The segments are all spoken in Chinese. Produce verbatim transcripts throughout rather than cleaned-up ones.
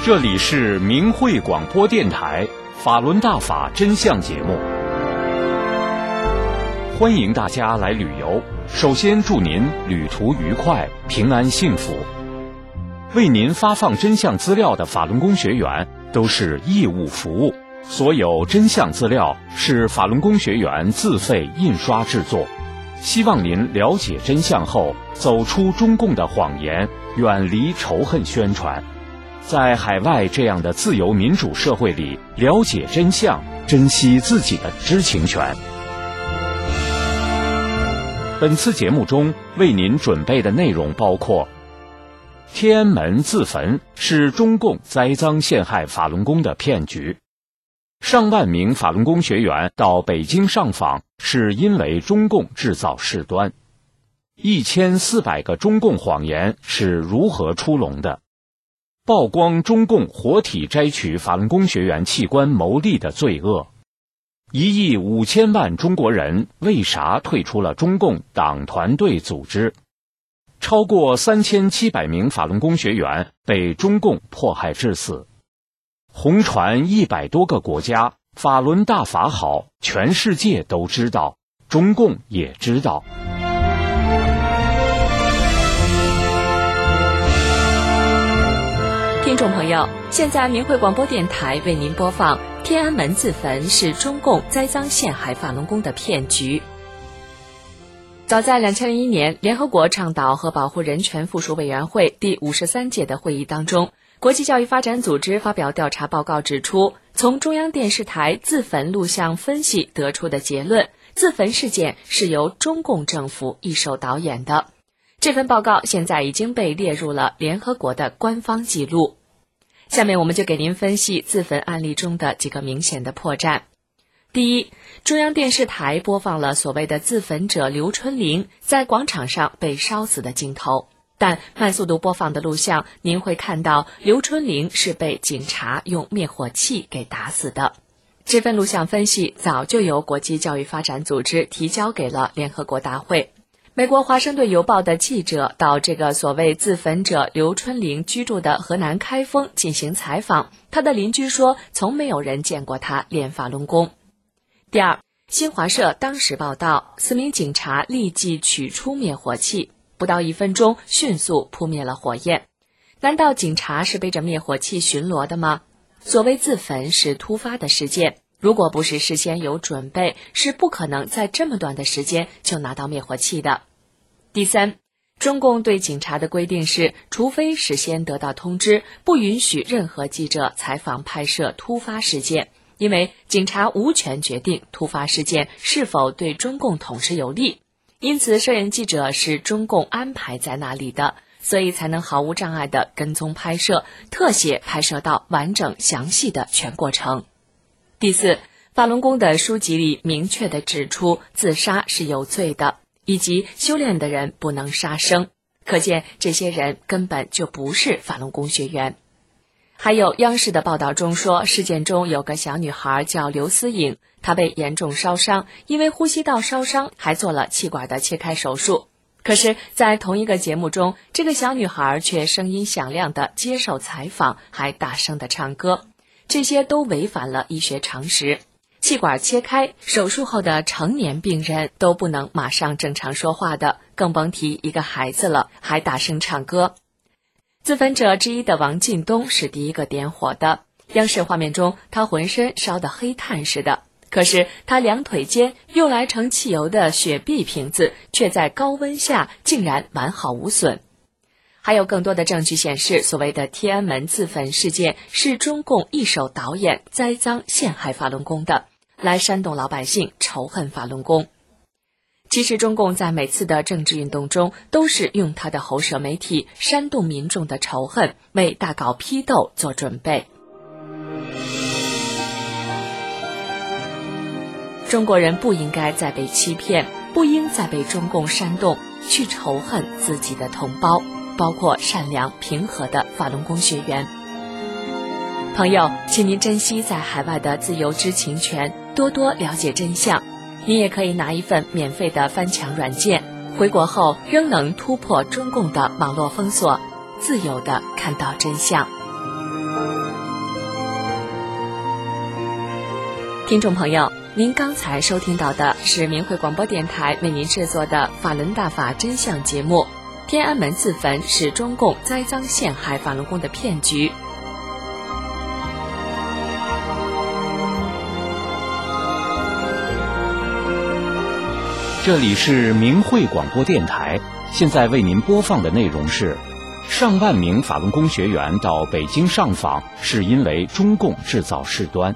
这里是明慧广播电台法轮大法真相节目，欢迎大家来旅游。首先祝您旅途愉快，平安幸福。为您发放真相资料的法轮功学员都是义务服务，所有真相资料是法轮功学员自费印刷制作。希望您了解真相后，走出中共的谎言，远离仇恨宣传。在海外这样的自由民主社会里，了解真相，珍惜自己的知情权。本次节目中为您准备的内容包括：天安门自焚是中共栽赃陷害法轮功的骗局；上万名法轮功学员到北京上访是因为中共制造事端；一千四百个中共谎言是如何出笼的；曝光中共活体摘取法轮功学员器官牟利的罪恶；一亿五千万中国人为啥退出了中共党团队组织；超过三千七百名法轮功学员被中共迫害致死；红传一百多个国家，法轮大法好，全世界都知道，中共也知道。 听众朋友，现在明慧广播电台为您播放天安门自焚是中共栽赃陷害法轮功的骗局。早在二零零一年，联合国倡导和保护人权附属委员会第五十三届的会议当中，国际教育发展组织发表调查报告指出，从中央电视台自焚录像分析得出的结论，自焚事件是由中共政府一手导演的。这份报告现在已经被列入了联合国的官方记录。下面我们就给您分析自焚案例中的几个明显的破绽。第一，中央电视台播放了所谓的自焚者刘春玲在广场上被烧死的镜头，但慢速度播放的录像，您会看到刘春玲是被警察用灭火器给打死的。这份录像分析早就由国际教育发展组织提交给了联合国大会。美国华盛顿邮报的记者到这个所谓自焚者刘春玲居住的河南开封进行采访，他的邻居说从没有人见过他练法轮功。第二，新华社当时报道，四名警察立即取出灭火器，不到一分钟迅速扑灭了火焰。难道警察是背着灭火器巡逻的吗？所谓自焚是突发的事件，如果不是事先有准备，是不可能在这么短的时间就拿到灭火器的。第三，中共对警察的规定是，除非事先得到通知，不允许任何记者采访拍摄突发事件，因为警察无权决定突发事件是否对中共统治有利，因此摄影记者是中共安排在那里的，所以才能毫无障碍地跟踪拍摄，特写拍摄到完整详细的全过程。第四，法轮功的书籍里明确地指出自杀是有罪的，以及修炼的人不能杀生，可见这些人根本就不是法轮功学员。还有央视的报道中说，事件中有个小女孩叫刘思颖，她被严重烧伤，因为呼吸道烧伤还做了气管的切开手术。可是在同一个节目中，这个小女孩却声音响亮地接受采访，还大声地唱歌，这些都违反了医学常识。气管切开手术后的成年病人都不能马上正常说话的，更甭提一个孩子了，还大声唱歌。自焚者之一的王进东是第一个点火的，央视画面中他浑身烧得黑炭似的，可是他两腿间用来盛汽油的雪碧瓶子却在高温下竟然完好无损。还有更多的证据显示，所谓的天安门自焚事件是中共一手导演栽赃陷害法轮功的，来煽动老百姓仇恨法轮功。其实中共在每次的政治运动中都是用他的喉舌媒体煽动民众的仇恨，为大搞批斗做准备。中国人不应该再被欺骗，不应再被中共煽动去仇恨自己的同胞，包括善良平和的法轮功学员。朋友，请您珍惜在海外的自由知情权，多多了解真相。您也可以拿一份免费的翻墙软件，回国后仍能突破中共的网络封锁，自由地看到真相。 听众朋友，您刚才收听到的是明慧广播电台为您制作的法轮大法真相节目。天安门自焚是中共栽赃陷害法轮功的骗局。 这里是明慧广播电台，现在为您播放的内容是：上万名法轮功学员到北京上访，是因为中共制造事端。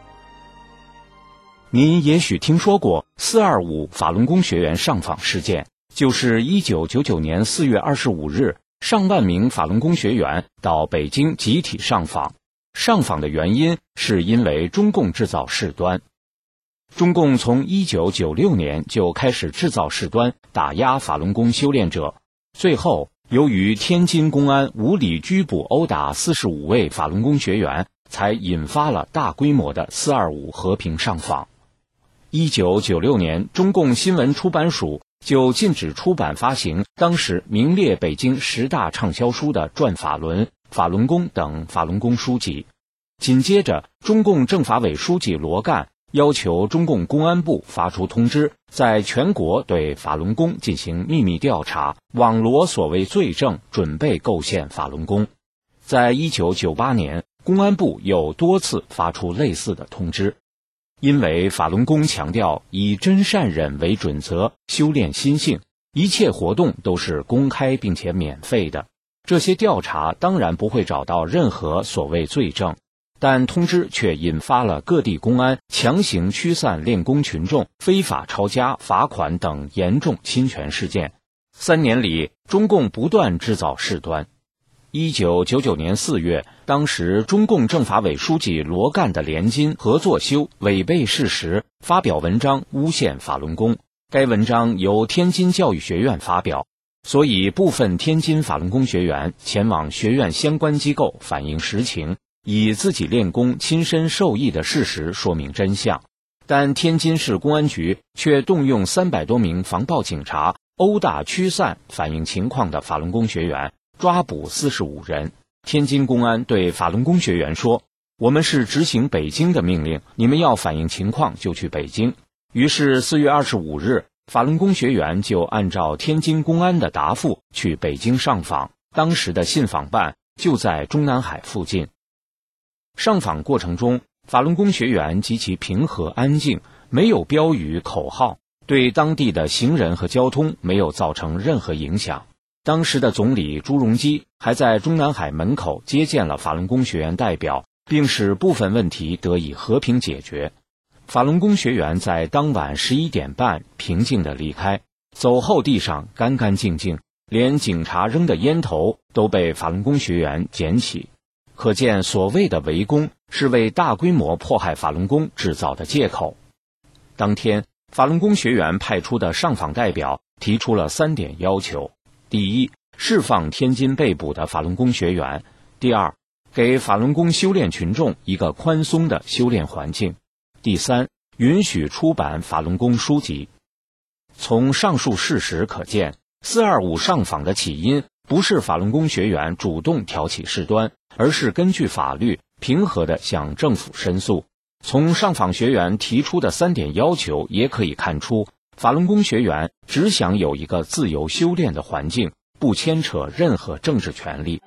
您也许听说过四二五法轮功学员上访事件，就是一九九九年四月二十五日，上万名法轮功学员到北京集体上访。上访的原因是因为中共制造事端。中共从一九九六年就开始制造事端，打压法轮功修炼者。最后，由于天津公安无理拘捕殴打四十五位法轮功学员，才引发了大规模的四二五和平上访。一九九六年，中共新闻出版署就禁止出版发行当时名列北京十大畅销书的《转法轮》《法轮功》等法轮功书籍。紧接着，中共政法委书记罗干要求中共公安部发出通知，在全国对法轮功进行秘密调查，网罗所谓罪证，准备构陷法轮功。在一九九八年，公安部又多次发出类似的通知。因为法轮功强调以真善忍为准则，修炼心性，一切活动都是公开并且免费的，这些调查当然不会找到任何所谓罪证。但通知却引发了各地公安强行驱散练功群众、非法抄家、罚款等严重侵权事件。三年里，中共不断制造事端。一九九九年四月，当时中共政法委书记罗干的连金何作修违背事实，发表文章诬陷法轮功。该文章由天津教育学院发表，所以部分天津法轮功学员前往学院相关机构反映实情，以自己练功亲身受益的事实说明真相。但天津市公安局却动用三百多名防暴警察，殴打驱散反映情况的法轮功学员，抓捕四十五人。天津公安对法轮功学员说：“我们是执行北京的命令，你们要反映情况就去北京。”于是四月二十五日，法轮功学员就按照天津公安的答复去北京上访。当时的信访办就在中南海附近。上访过程中，法轮功学员极其平和安静，没有标语口号，对当地的行人和交通没有造成任何影响。当时的总理朱镕基还在中南海门口接见了法轮功学员代表，并使部分问题得以和平解决。法轮功学员在当晚十一点半平静地离开，走后地上干干净净，连警察扔的烟头都被法轮功学员捡起。可见所谓的围攻是为大规模迫害法轮功制造的借口。当天，法轮功学员派出的上访代表提出了三点要求：第一，释放天津被捕的法轮功学员；第二，给法轮功修炼群众一个宽松的修炼环境；第三，允许出版法轮功书籍。从上述事实可见，四二五上访的起因不是法轮功学员主动挑起事端，而是根据法律平和地向政府申诉。从上访学员提出的三点要求也可以看出，法轮功学员只想有一个自由修炼的环境，不牵扯任何政治权利。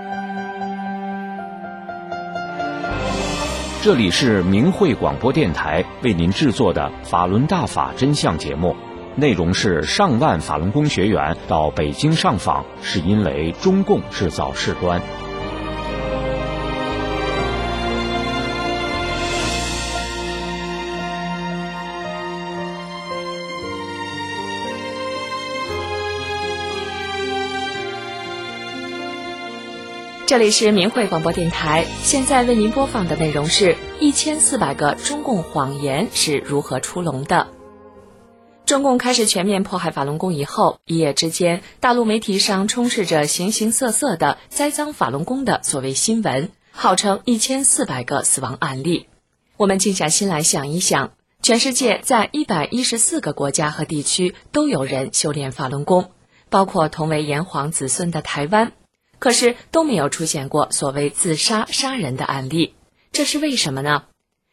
这里是明慧广播电台为您制作的法轮大法真相节目，内容是上万法轮功学员到北京上访，是因为中共制造事端。 这里是明慧广播电台，现在为您播放的内容是一千四百个中共谎言是如何出笼的。中共开始全面迫害法轮功以后，一夜之间，大陆媒体上充斥着形形色色的栽赃法轮功的所谓新闻，号称一千四百个死亡案例。我们静下心来想一想，全世界在一百一十四个国家和地区都有人修炼法轮功，包括同为炎黄子孙的台湾，可是都没有出现过所谓自杀杀人的案例，这是为什么呢？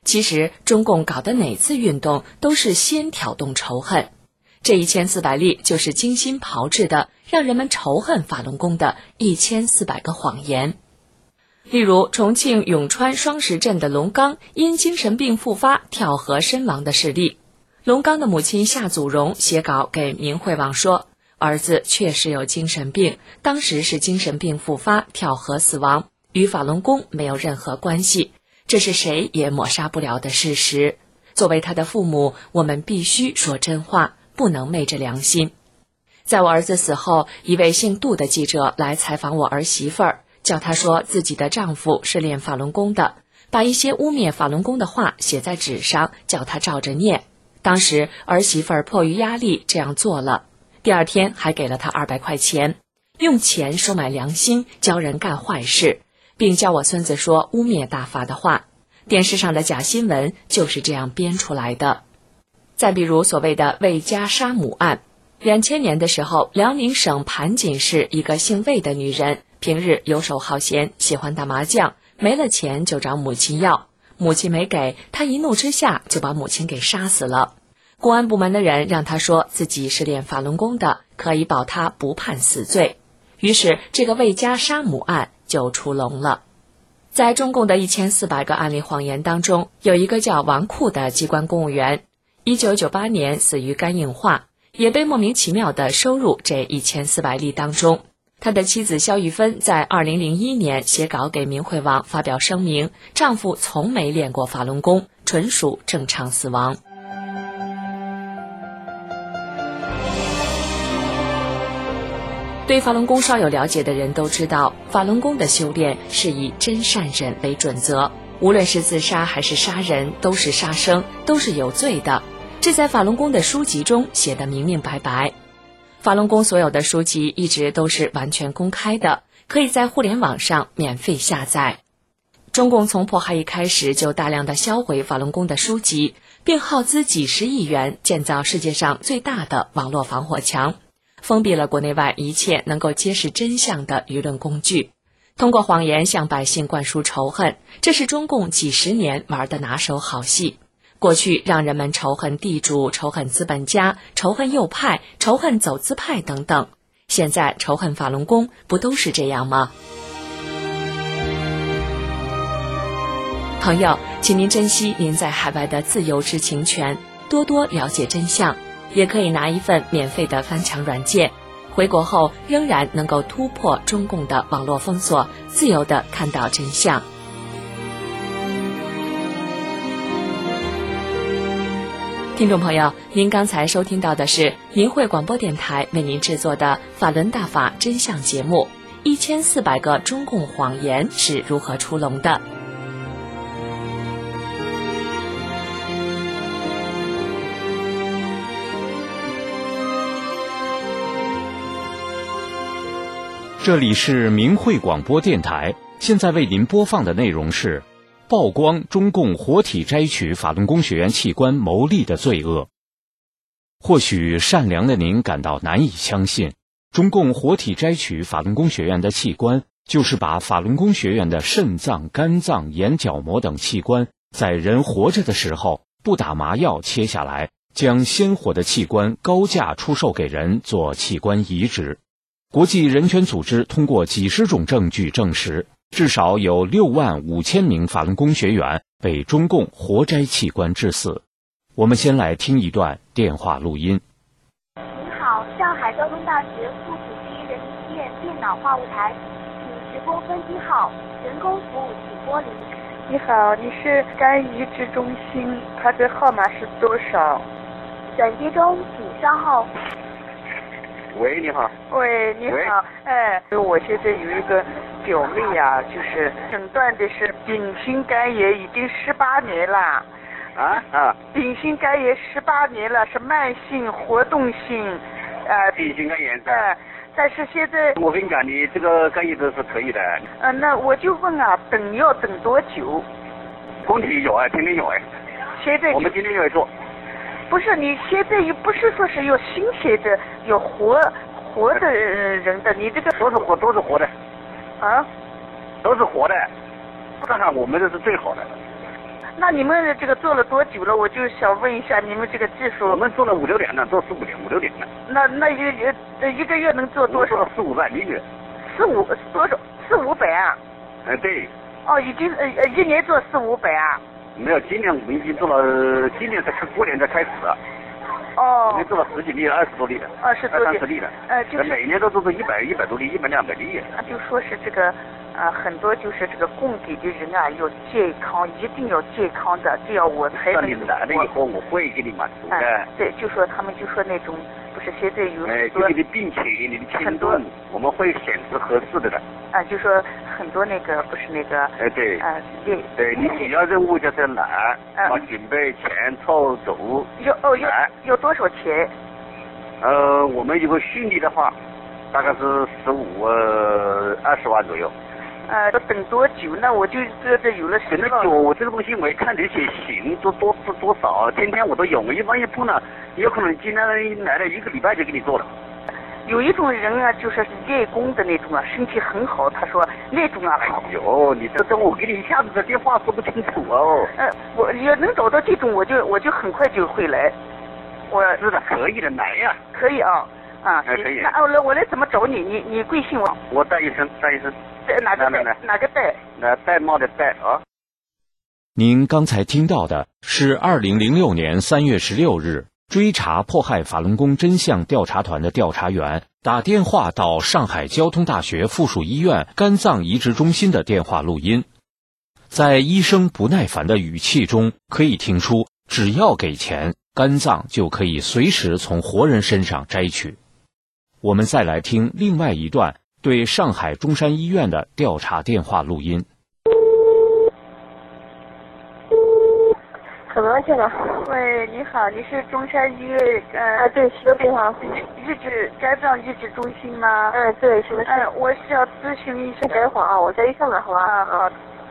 其实中共搞的哪次运动都是先挑动仇恨，这一千四百例就是精心炮制的，让人们仇恨法轮功的一千四百个谎言。例如重庆永川双石镇的龙刚因精神病复发跳河身亡的事例，龙刚的母亲夏祖荣写稿给明慧网说，儿子确实有精神病，当时是精神病复发跳河死亡，与法轮功没有任何关系，这是谁也抹杀不了的事实。作为他的父母，我们必须说真话，不能昧着良心。在我儿子死后，一位姓杜的记者来采访我儿媳妇儿，叫她说自己的丈夫是练法轮功的，把一些污蔑法轮功的话写在纸上，叫她照着念。当时儿媳妇儿迫于压力这样做了，第二天还给了她二百块钱，用钱收买良心，教人干坏事，并叫我孙子说污蔑大法的话。电视上的假新闻就是这样编出来的。再比如所谓的魏家杀母案，两千年的时候，辽宁省盘锦市一个姓魏的女人，平日游手好闲，喜欢打麻将，没了钱就找母亲要，母亲没给，她一怒之下就把母亲给杀死了。公安部门的人让她说自己是练法轮功的，可以保她不判死罪，于是这个魏家杀母案就出笼了。在中共的一千四百个案例谎言当中，有一个叫王库的机关公务员，一九九八年死于肝硬化，也被莫名其妙地收入这一千四百例当中。他的妻子肖玉芬在二零零一年写稿给明慧网发表声明，丈夫从没练过法轮功，纯属正常死亡。对法轮功稍有了解的人都知道，法轮功的修炼是以真善忍为准则，无论是自杀还是杀人，都是杀生，都是有罪的。这在法轮功的书籍中写得明明白白。法轮功所有的书籍一直都是完全公开的，可以在互联网上免费下载。中共从迫害一开始就大量的销毁法轮功的书籍，并耗资几十亿元建造世界上最大的网络防火墙，封闭了国内外一切能够揭示真相的舆论工具，通过谎言向百姓灌输仇恨，这是中共几十年玩的拿手好戏。过去让人们仇恨地主、仇恨资本家、仇恨右派、仇恨走资派等等，现在仇恨法轮功，不都是这样吗？朋友，请您珍惜您在海外的自由知情权，多多了解真相，也可以拿一份免费的翻墙软件，回国后仍然能够突破中共的网络封锁，自由地看到真相。听众朋友，您刚才收听到的是明慧广播电台为您制作的法轮大法真相节目，一千四百个中共谎言是如何出笼的。 这里是明慧广播电台，现在为您播放的内容是曝光中共活体摘取法轮功学员器官牟利的罪恶。或许善良的您感到难以相信，中共活体摘取法轮功学员的器官，就是把法轮功学员的肾脏、肝脏、眼角膜等器官，在人活着的时候不打麻药切下来，将鲜活的器官高价出售给人做器官移植。国际人权组织通过几十种证据证实，至少有六万五千名法轮功学员被中共活摘器官致死。我们先来听一段电话录音。 您好，上海交通大学附属第一人民医院电脑话务台，请直播分机号，人工服务请拨零。 你好，你是肝移植中心，它的号码是多少？ 转接中，请稍后。 喂，你好。 喂，你好。哎，我现在有一个表妹啊，就是诊断的是丙型肝炎，已经十八年了。 啊啊！ 丙型肝炎十八年了，是慢性活动性，呃， 丙型肝炎。 呃，但是现在我跟你讲，你这个肝移植是可以的。 呃，那我就问啊，等要等多久？ 工体有哎，天天有哎。 现在我们今天就会做。 不是，你现在又不是说是有新鲜的、有活活的人的，你这个都是活，都是活的， 啊， 都是活的。看看我们这是最好的。 那你们这个做了多久了？我就想问一下你们这个技术。 我们做了五六年了，做四五年、五六年了。 那那一呃一个月能做多少？ 做了四五百一个月。 四五多少？四五百啊？ 哎，对。 哦，已经呃呃一年做四五百啊？ 没有，今年我们已经做了，今年才开，过年才开始。 哦。 我们做了十几例、二十多例的。 二十多例。 二三十例的。 呃，就是每年都做做一百、一百多例、一百两百例。 那就说是这个。啊，很多就是这个供给的人啊，要健康，一定要健康的，这样我才能。 你来了以后，我会给你满足的。 哎，对，就说他们就说那种，不是现在有很多。 哎，就你的病情、你的轻重，我们会选择合适的的。 啊，就说很多那个不是那个。 哎，对。 啊，对。 对你主要任务就是来，啊，准备钱凑足。 要哦要要多少钱？ 呃，我们如果顺利的话，大概是十五二十万左右。 呃，要等多久呢？我就这这有了等得久，我这个东西我一看这些行多多多多少，天天我都有。我一万一碰了，有可能今天来了一个礼拜就给你做了。 有一种人啊，就说是练功的那种啊，身体很好。他说那种啊好。 哎呦，你这这我给你一下子这电话说不清楚哦。 呃，我要能找到这种，我就我就很快就会来。我是的，可以的，来呀。 可以啊啊， 哎可以。 那我来我来怎么找你？你你贵姓我？ 我戴医生，戴医生。 哪个戴？哪个戴？ 那戴帽的戴啊。 您刚才听到的是二零零六年三月十六日，追查迫害法轮功真相调查团的调查员打电话到上海交通大学附属医院肝脏移植中心的电话录音。在医生不耐烦的语气中，可以听出，只要给钱，肝脏就可以随时从活人身上摘取。我们再来听另外一段对上海中山医院的调查电话录音。 怎么了，现在？ 喂，你好，你是中山医院呃？ 啊，对，是个病号。 移植肝脏移植中心吗？ 嗯，对，什么事？ 嗯，我是要咨询一下。 等一会儿啊，我在医生那，好吧？ 啊，好。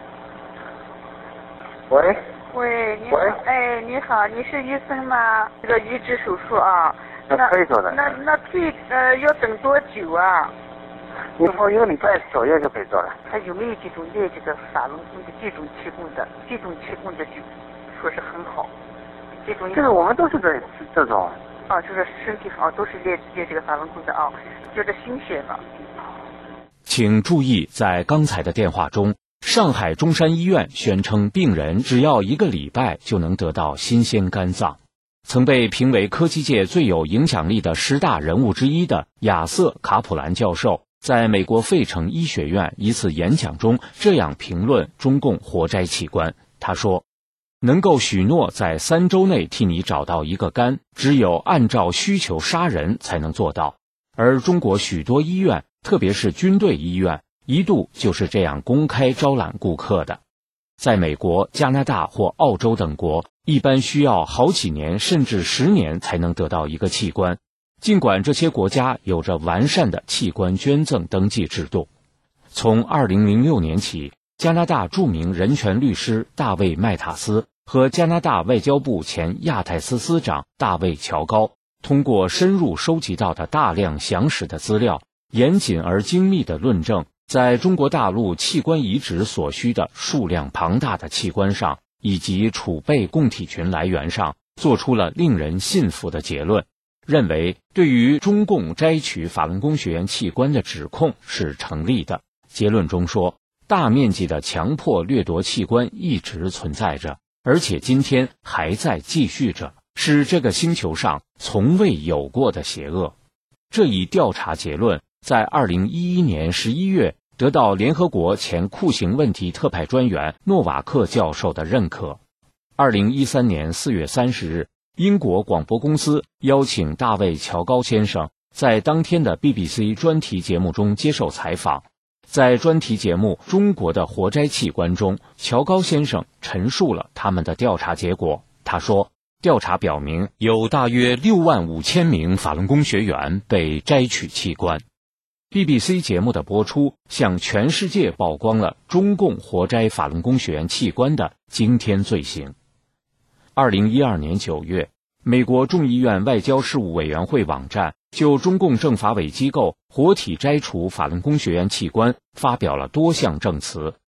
喂。 喂，你好。哎，你好，你是医生吗？这个移植手术啊。 那可以做的。 那那最呃要等多久啊？ 以后一个礼拜左右就可以做了。 他有没有这种练这个法轮功的这种气功的？这种气功的就说是很好。这种这个我们都是这这种。 啊，就是身体好，都是练练这个法轮功的啊，觉得新鲜了。 请注意，在刚才的电话中，上海中山医院宣称病人只要一个礼拜就能得到新鲜肝脏。曾被评为科技界最有影响力的十大人物之一的亚瑟·卡普兰教授，在美国费城医学院一次演讲中这样评论中共活摘器官。他说，能够许诺在三周内替你找到一个肝，只有按照需求杀人才能做到。而中国许多医院，特别是军队医院，一度就是这样公开招揽顾客的。在美国、加拿大或澳洲等国，一般需要好几年甚至十年才能得到一个器官，尽管这些国家有着完善的器官捐赠登记制度。从二零零六年起，加拿大著名人权律师大卫·麦塔斯和加拿大外交部前亚太司司长大卫·乔高，通过深入收集到的大量详实的资料，严谨而精密的论证，在中国大陆器官移植所需的数量庞大的器官上，以及储备供体群来源上，做出了令人信服的结论，认为对于中共摘取法轮功学员器官的指控是成立的。结论中说，大面积的强迫掠夺器官一直存在着，而且今天还在继续着，是这个星球上从未有过的邪恶。这一调查结论在二零一一年十一月得到联合国前酷刑问题特派专员诺瓦克教授的认可。二零一三年四月三十日，英国广播公司邀请大卫·乔高先生在当天的 B B C 专题节目中接受采访。在专题节目《中国的活摘器官》中，乔高先生陈述了他们的调查结果。他说，调查表明有大约六万五千名法轮功学员被摘取器官。B B C 节目的播出向全世界曝光了中共活摘法轮功学员器官的惊天罪行。二零一二年九月，美国众议院外交事务委员会网站就中共政法委机构活体摘除法轮功学员器官发表了多项证词，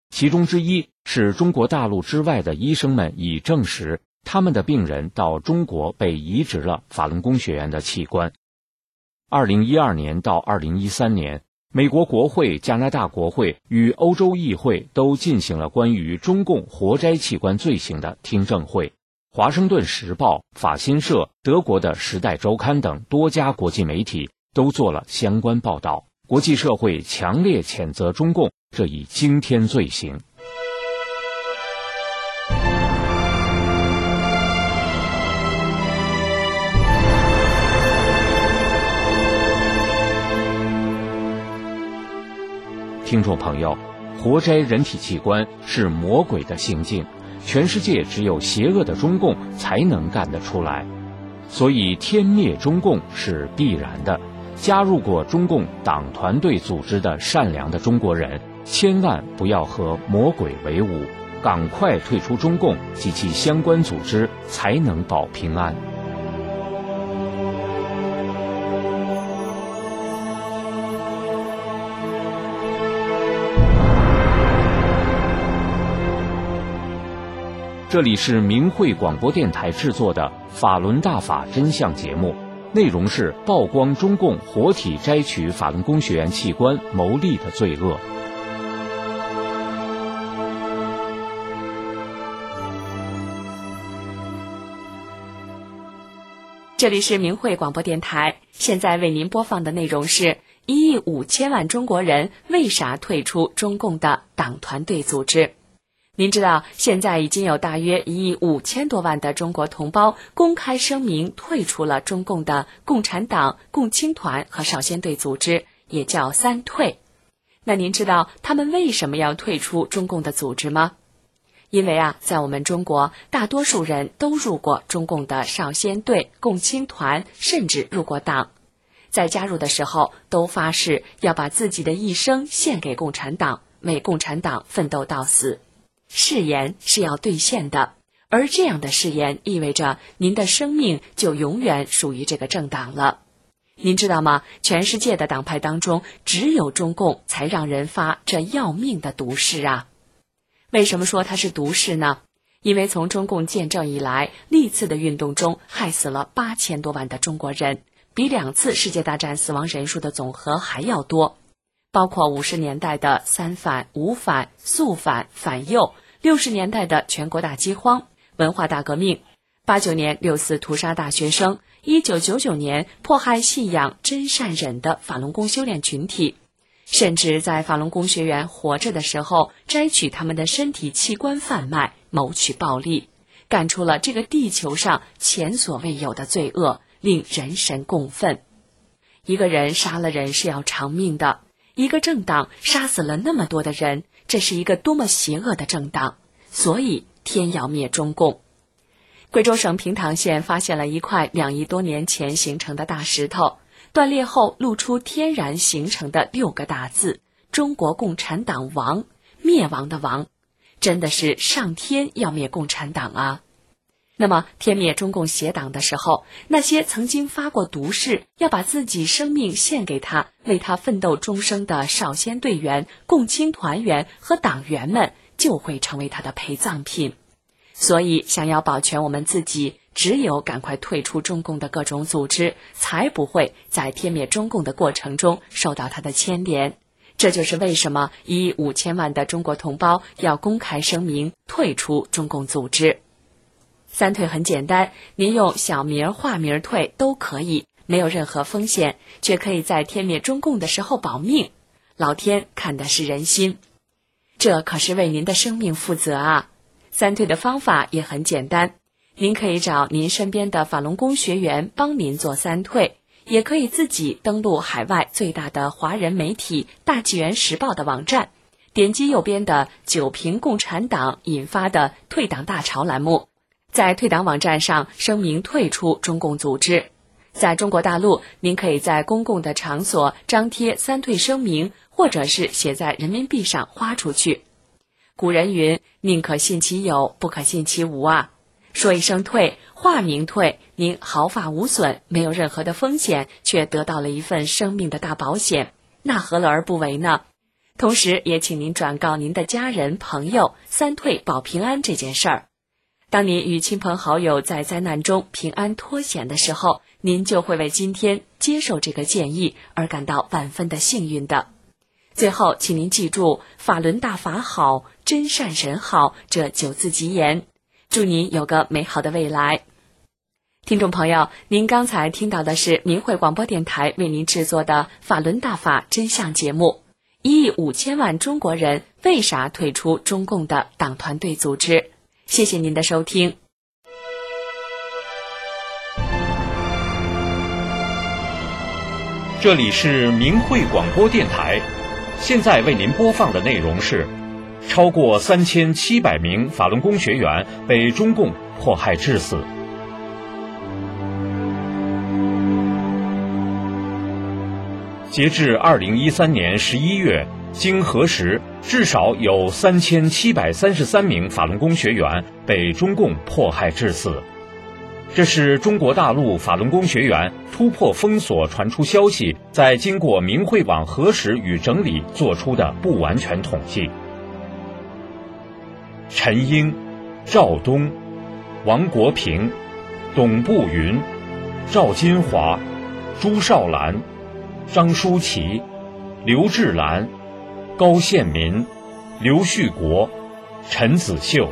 其中之一是中国大陆之外的医生们已证实，他们的病人到中国被移植了法轮功学员的器官。二零一二年到二零一三年，美国国会、加拿大国会与欧洲议会都进行了关于中共活摘器官罪行的听证会。华盛顿时报、法新社、德国的时代周刊等多家国际媒体都做了相关报道。国际社会强烈谴责中共这一惊天罪行。听众朋友，活摘人体器官是魔鬼的行径，全世界只有邪恶的中共才能干得出来，所以天灭中共是必然的。加入过中共党团队组织的善良的中国人，千万不要和魔鬼为伍，赶快退出中共及其相关组织，才能保平安。这里是明慧广播电台制作的法轮大法真相节目，内容是曝光中共活体摘取法轮功学员器官牟利的罪恶。 这里是明慧广播电台，现在为您播放的内容是一亿五千万中国人为啥退出中共的党团队组织。您知道，现在已经有大约一亿五千多万的中国同胞公开声明退出了中共的共产党、共青团和少先队组织，也叫三退。那您知道他们为什么要退出中共的组织吗？因为啊，在我们中国，大多数人都入过中共的少先队、共青团，甚至入过党。在加入的时候，都发誓要把自己的一生献给共产党，为共产党奋斗到死。誓言是要兑现的，而这样的誓言意味着您的生命就永远属于这个政党了。您知道吗？全世界的党派当中，只有中共才让人发这要命的毒誓啊！为什么说它是毒誓呢？因为从中共建政以来，历次的运动中害死了八千多万的中国人，比两次世界大战死亡人数的总和还要多。包括五十年代的三反、五反、肃反、反右，六十年代的全国大饥荒、文化大革命，八九年六四屠杀大学生，一九九九年迫害信仰真善忍的法轮功修炼群体，甚至在法轮功学员活着的时候摘取他们的身体器官贩卖，谋取暴利，干出了这个地球上前所未有的罪恶，令人神共愤。一个人杀了人是要偿命的，一个政党杀死了那么多的人，这是一个多么邪恶的政党，所以天要灭中共。贵州省平塘县发现了一块两亿多年前形成的大石头，断裂后露出天然形成的六个大字：中国共产党亡，灭亡的亡。真的是上天要灭共产党啊！那么天灭中共邪党的时候，那些曾经发过毒誓要把自己生命献给他，为他奋斗终生的少先队员、共青团员和党员们，就会成为他的陪葬品。所以想要保全我们自己，只有赶快退出中共的各种组织，才不会在天灭中共的过程中受到他的牵连。这就是为什么一亿五千万的中国同胞要公开声明退出中共组织。三退很简单，您用小名、化名退都可以，没有任何风险，却可以在天灭中共的时候保命。老天看的是人心，这可是为您的生命负责啊！三退的方法也很简单，您可以找您身边的法轮功学员帮您做三退，也可以自己登录海外最大的华人媒体大纪元时报的网站，点击右边的九评共产党引发的退党大潮栏目，在退党网站上声明退出中共组织。在中国大陆，您可以在公共的场所张贴三退声明，或者是写在人民币上花出去。古人云，宁可信其有，不可信其无啊。说一声退，化名退，您毫发无损，没有任何的风险，却得到了一份生命的大保险，那何乐而不为呢？ 同时也请您转告您的家人朋友三退保平安这件事儿。当您与亲朋好友在灾难中平安脱险的时候，您就会为今天接受这个建议而感到万分的幸运的。最后请您记住法轮大法好，真善人好这九字吉言，祝您有个美好的未来。听众朋友，您刚才听到的是明慧广播电台为您制作的法轮大法真相节目，一亿五千万中国人为啥退出中共的党团队组织。谢谢您的收听。 这里是明慧广播电台，现在为您播放的内容是：超过三千七百名法轮功学员被中共迫害致死。截至二零一三年十一月，经核实，至少有三千七百三十三名法轮功学员被中共迫害致死。这是中国大陆法轮功学员突破封锁传出消息，在经过明慧网核实与整理做出的不完全统计。陈英、赵东、王国平、董步云、赵金华、朱少兰、张舒淇、刘志兰、高宪民、刘旭国、陈子秀。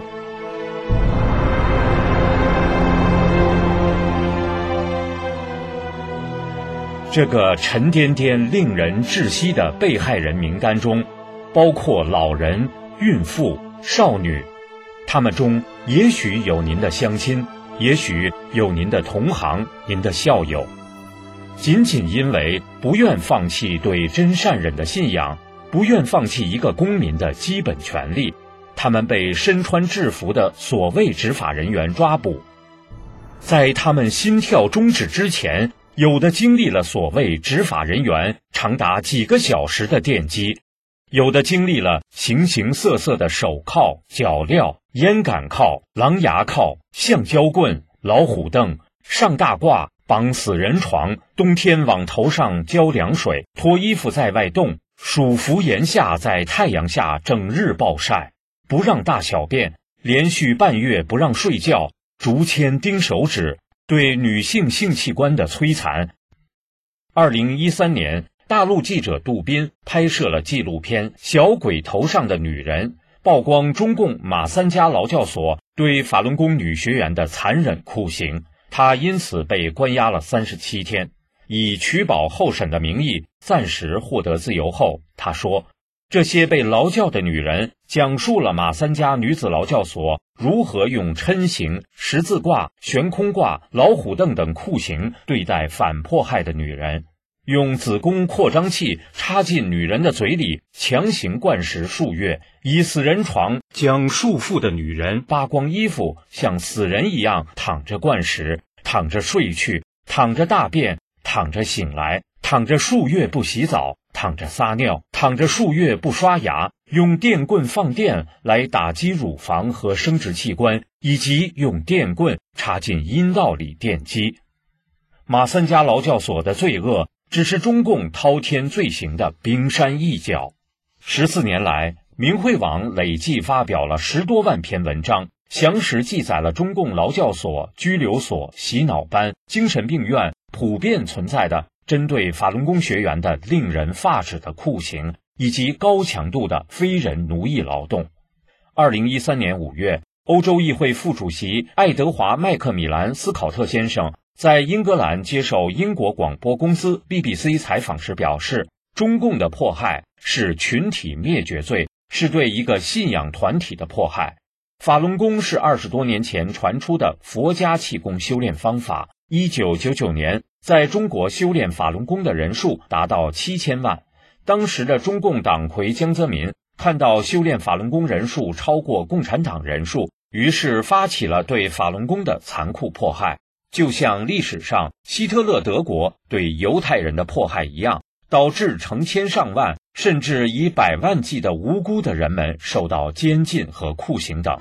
这个沉甸甸令人窒息的被害人名单中，包括老人、孕妇、少女，他们中也许有您的乡亲，也许有您的同行、您的校友。仅仅因为不愿放弃对真善忍的信仰，不愿放弃一个公民的基本权利，他们被身穿制服的所谓执法人员抓捕。在他们心跳终止之前，有的经历了所谓执法人员长达几个小时的电击，有的经历了形形色色的手铐、脚镣、烟杆铐、狼牙铐、橡胶棍、老虎凳、上大褂、绑死人床，冬天往头上浇凉水，脱衣服在外冻，暑伏炎夏在太阳下整日暴晒，不让大小便，连续半月不让睡觉，竹签钉手指，对女性性器官的摧残。二零一三年，大陆记者杜斌拍摄了纪录片《小鬼头上的女人》，曝光中共马三家劳教所对法轮功女学员的残忍酷刑，她因此被关押了三十七天。以取保候审的名义暂时获得自由后，她说，这些被劳教的女人讲述了马三家女子劳教所如何用抻刑、十字挂、悬空挂、老虎凳等酷刑对待反迫害的女人，用子宫扩张器插进女人的嘴里强行灌食数月，以死人床将束缚的女人扒光衣服，像死人一样躺着灌食，躺着睡去，躺着大便，躺着醒来，躺着数月不洗澡，躺着撒尿，躺着数月不刷牙，用电棍放电来打击乳房和生殖器官，以及用电棍插进阴道里电击。马三家劳教所的罪恶只是中共滔天罪行的冰山一角。十四年来，明慧网累计发表了十多万篇文章，详实记载了中共劳教所、拘留所、洗脑班、精神病院普遍存在的针对法轮功学员的令人发指的酷刑，以及高强度的非人奴役劳动。二零一三年五月，欧洲议会副主席爱德华·麦克米兰斯考特先生在英格兰接受英国广播公司 B B C 采访时表示，中共的迫害是群体灭绝罪，是对一个信仰团体的迫害。法轮功是二十多年前传出的佛家气功修炼方法。一九九九年，在中国修炼法轮功的人数达到七千万。当时的中共党魁江泽民看到修炼法轮功人数超过共产党人数，于是发起了对法轮功的残酷迫害，就像历史上希特勒德国对犹太人的迫害一样，导致成千上万甚至以百万计的无辜的人们受到监禁和酷刑等。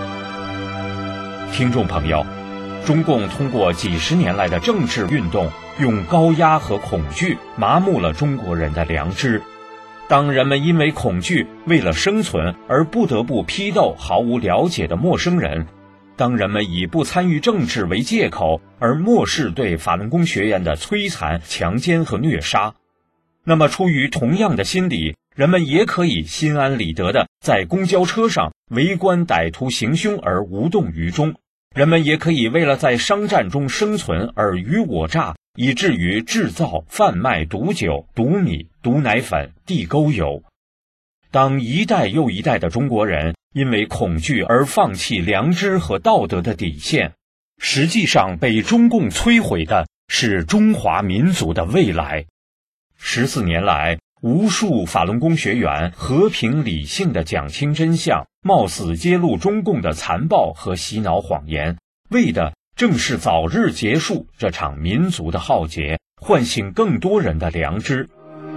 听众朋友，中共通过几十年来的政治运动， 用高压和恐惧麻木了中国人的良知。当人们因为恐惧，为了生存而不得不批斗毫无了解的陌生人，当人们以不参与政治为借口而漠视对法轮功学员的摧残、强奸和虐杀，那么出于同样的心理，人们也可以心安理得地在公交车上围观歹徒行凶而无动于衷，人们也可以为了在商战中生存尔虞我诈，以至于制造、贩卖毒酒、毒米、毒奶粉、地沟油。当一代又一代的中国人因为恐惧而放弃良知和道德的底线，实际上被中共摧毁的是中华民族的未来。十四年来，无数法轮功学员和平理性地讲清真相，冒死揭露中共的残暴和洗脑谎言，为的正是早日结束这场民族的浩劫，唤醒更多人的良知。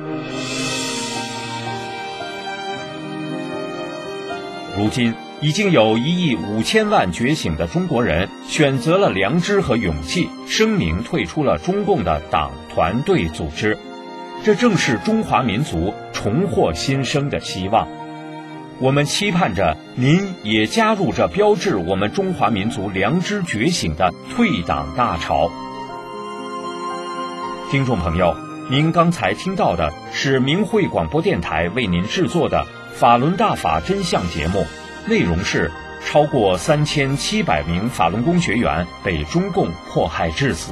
如今已经有一亿五千万觉醒的中国人选择了良知和勇气，声明退出了中共的党、团队、组织。这正是中华民族重获新生的希望。我们期盼着您也加入这标志我们中华民族良知觉醒的退党大潮。听众朋友，您刚才听到的是明慧广播电台为您制作的法轮大法真相节目，内容是超过三千七百名法轮功学员被中共迫害致死。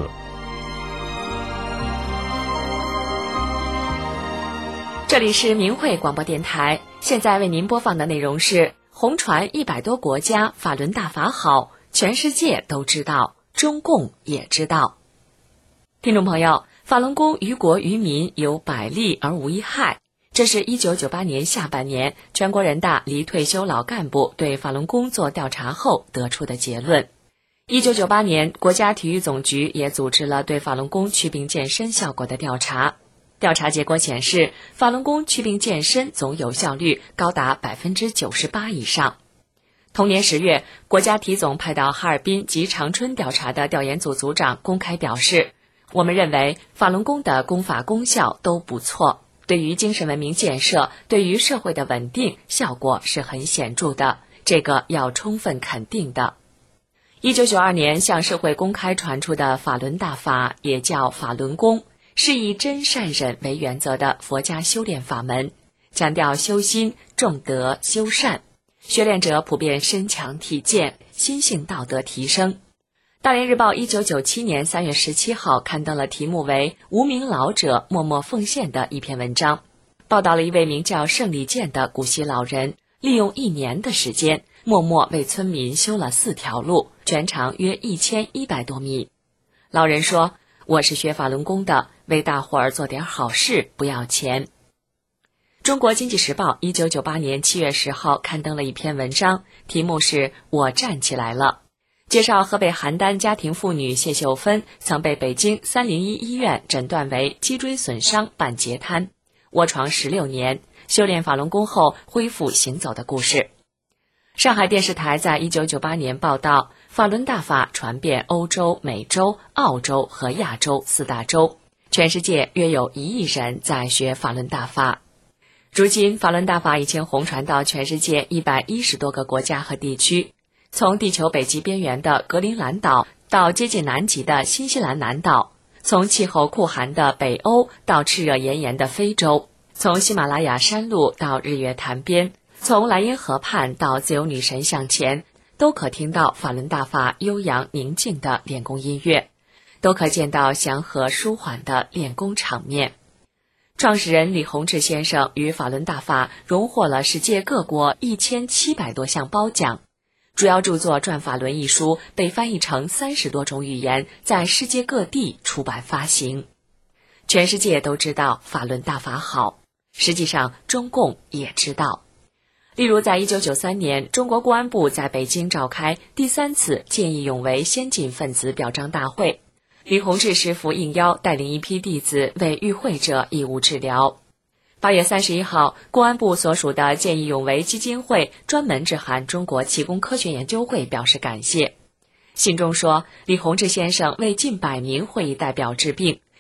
这里是明慧广播电台，现在为您播放的内容是红传一百多国家法轮大法好，全世界都知道，中共也知道。听众朋友，法轮功于国于民有百利而无一害，这是一九九八年下半年全国人大离退休老干部对法轮功做调查后得出的结论。一九九八年，国家体育总局也组织了对法轮功祛病健身效果的调查。调查结果显示，法轮功祛病健身总有效率高达 百分之九十八 以上。同年十月，国家体总派到哈尔滨及长春调查的调研组组长公开表示，我们认为法轮功的功法功效都不错，对于精神文明建设，对于社会的稳定，效果是很显著的，这个要充分肯定的。一九九二年向社会公开传出的法轮大法，也叫法轮功，是以真善忍为原则的佛家修炼法门，强调修心、重德、修善，学练者普遍身强体健，心性道德提升。大连日报一九九七年三月十七号刊登了题目为《无名老者默默奉献》的一篇文章，报道了一位名叫盛礼健的古稀老人，利用一年的时间，默默为村民修了四条路，全长约一千一百多米。老人说，我是学法轮功的，为大伙儿做点好事，不要钱。中国经济时报一九九八年七月十号刊登了一篇文章，题目是我站起来了，介绍河北邯郸家庭妇女谢秀芬曾被北京三零一医院诊断为脊椎损伤半截瘫，卧床十六年，修炼法轮功后恢复行走的故事。上海电视台在一九九八年报道，法轮大法传遍欧洲、美洲、澳洲和亚洲四大洲，全世界约有一亿人在学法轮大法。如今，法轮大法已经红传到全世界一百一十多个国家和地区，从地球北极边缘的格陵兰岛到接近南极的新西兰南岛，从气候酷寒的北欧到炽热炎炎的非洲，从喜马拉雅山路到日月潭边，从莱茵河畔到自由女神像前，都可听到法轮大法悠扬宁静的练功音乐，都可见到祥和舒缓的练功场面。创始人李洪志先生与法轮大法荣获了世界各国一千七百多项褒奖，主要著作《转法轮》一书被翻译成三十多种语言，在世界各地出版发行。全世界都知道法轮大法好，实际上中共也知道。例如在一九九三年，中国公安部在北京召开第三次见义勇为先进分子表彰大会，李洪志师傅应邀带领一批弟子为与会者义务治疗。八月三十一号，公安部所属的见义勇为基金会专门致函中国气功科学研究会表示感谢。信中说，李洪志先生为近百名会议代表治病，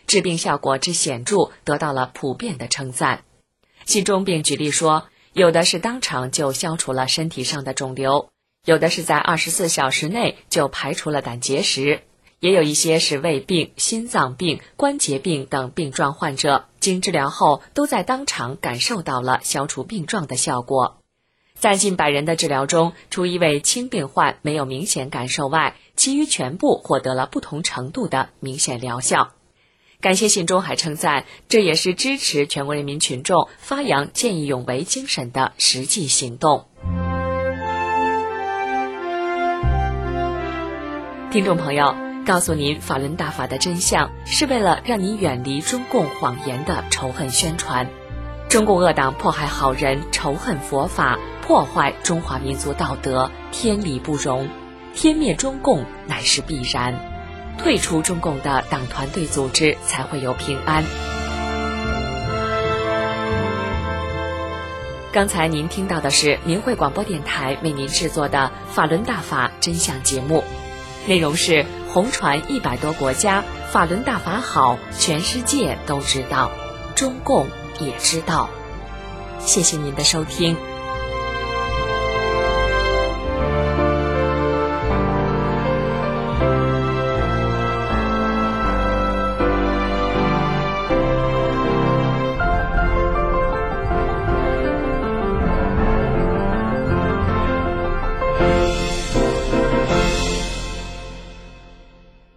治病效果之显著得到了普遍的称赞。信中并举例说，有的是当场就消除了身体上的肿瘤，有的是在二十四小时内就排除了胆结石，也有一些是胃病、心脏病、关节病等病状患者，经治疗后都在当场感受到了消除病状的效果。在近百人的治疗中，除一位轻病患没有明显感受外，其余全部获得了不同程度的明显疗效。感谢信中还称赞，这也是支持全国人民群众发扬见义勇为精神的实际行动。听众朋友，告诉您法轮大法的真相，是为了让您远离中共谎言的仇恨宣传。中共恶党迫害好人，仇恨佛法，破坏中华民族道德，天理不容，天灭中共乃是必然，退出中共的党团队组织才会有平安。刚才您听到的是明慧广播电台为您制作的法轮大法真相节目，内容是红传一百多国家，法轮大法好，全世界都知道，中共也知道。谢谢您的收听。